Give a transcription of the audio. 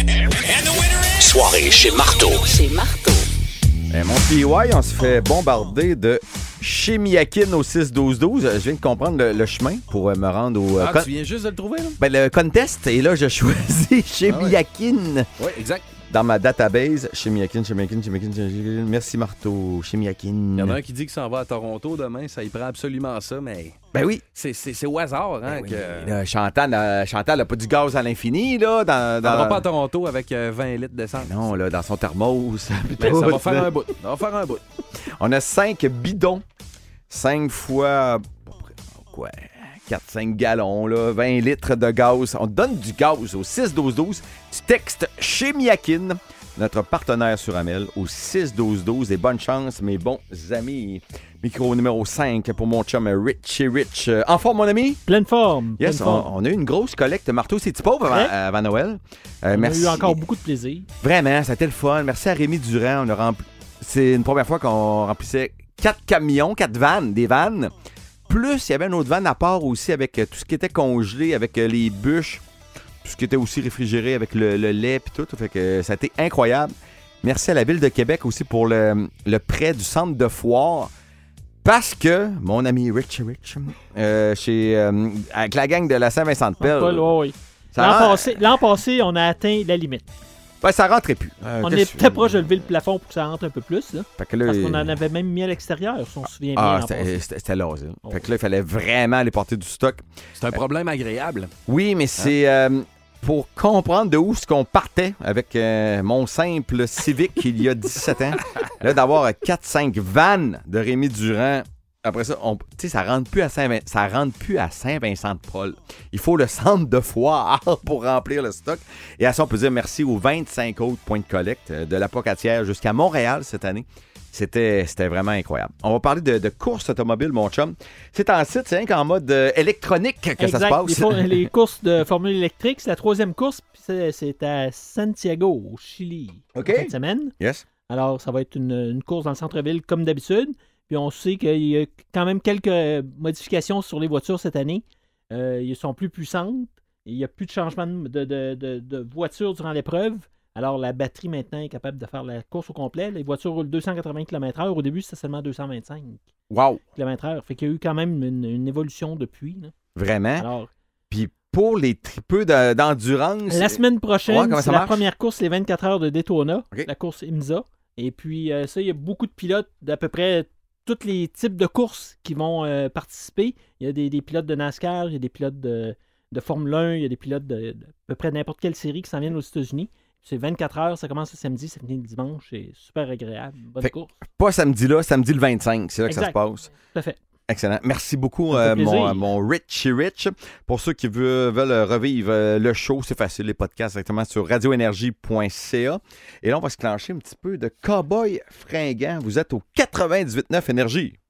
Soirée chez Marteau. Mon PY, on se fait bombarder de Chemiakin au 6-12-12. Je viens de comprendre le chemin pour me rendre au... tu viens juste de le trouver, là? Le contest. Et là, je choisis Chemiakin. Oui, exact. Dans ma database, Chemiakin. Merci, Marteau. Chemiakin. Il y en a un qui dit qu'il s'en va à Toronto demain. Ça, il prend absolument ça, mais... Ben oui. C'est au hasard, hein? Ben oui. Là, Chantal n'a pas du gaz à l'infini, là. On va pas à Toronto avec 20 litres d'essence. Non, là, dans son thermos. Ben, ça va faire un bout. On a 5 bidons. 5 fois... Quoi? 4-5 gallons, là, 20 litres de gaz. On te donne du gaz au 6-12-12. Tu textes Chemiakin, notre partenaire sur Amel, au 6-12-12. Et bonne chance, mes bons amis. Micro numéro 5 pour mon chum Richie Rich. En forme, mon ami? Pleine forme. Yes, on a eu une grosse collecte. Marteau, c'est-tu pauvre avant Noël? Merci. On a eu encore beaucoup de plaisir. Vraiment, ça a été le fun. Merci à Rémi Durand. C'est une première fois qu'on remplissait 4 camions, 4 vannes, des vannes. Plus, il y avait une autre vanne à part aussi avec tout ce qui était congelé, avec les bûches, tout ce qui était aussi réfrigéré avec le lait et tout. Fait que ça a été incroyable. Merci à la Ville de Québec aussi pour le prêt du centre de foire. Parce que mon ami Richie Rich, avec la gang de la Saint-Vincent-de-Paul... Oui. L'an passé, on a atteint la limite. Ben, ça rentrait plus. On était proche de lever le plafond pour que ça rentre un peu plus. Là. Fait que là, parce qu'on en avait même mis à l'extérieur, si on se souvient bien. C'était l'asile. Fait que là, il fallait vraiment aller porter du stock. C'est un problème agréable. Oui, mais c'est pour comprendre de où ce qu'on partait avec mon simple Civic il y a 17 ans. Là, d'avoir 4-5 vannes de Rémi Durand. Après ça, ça rentre plus à Saint-Vincent-de-Paul. Il faut le centre de foire pour remplir le stock. Et à ça, on peut dire merci aux 25 autres points de collecte de la Pocatière jusqu'à Montréal cette année. C'était vraiment incroyable. On va parler de courses automobiles, mon chum. C'est en site, c'est qu'en mode électronique que ça se passe. Les courses de Formule électrique, c'est la 3e course, puis c'est à Santiago, au Chili, cette semaine. Yes. Alors, ça va être une course dans le centre-ville comme d'habitude. Puis on sait qu'il y a quand même quelques modifications sur les voitures cette année. Ils sont plus puissantes. Il n'y a plus de changement de voiture durant l'épreuve. Alors la batterie maintenant est capable de faire la course au complet. Les voitures roulent 280 km/h. Au début, c'était seulement 225 km/h. Fait qu'il y a eu quand même une évolution depuis. Là. Vraiment? Alors, puis pour les tripeux d'endurance... La semaine prochaine, c'est la première course, les 24 heures de Daytona, la course IMSA. Et puis ça, il y a beaucoup de pilotes d'à peu près... tous les types de courses qui vont participer. Il y a des pilotes de NASCAR, il y a des pilotes de Formule 1, il y a des pilotes de à peu près n'importe quelle série qui s'en viennent aux États-Unis. C'est 24 heures, ça commence le samedi, ça finit le dimanche. C'est super agréable. Bonne course. Pas samedi le 25, c'est là que ça se passe. Tout à fait. Excellent. Merci beaucoup, mon Richie Rich. Pour ceux qui veulent revivre le show, c'est facile, les podcasts directement sur radioénergie.ca. Et là, on va se clencher un petit peu de Cowboy Fringant. Vous êtes au 98.9 Énergie.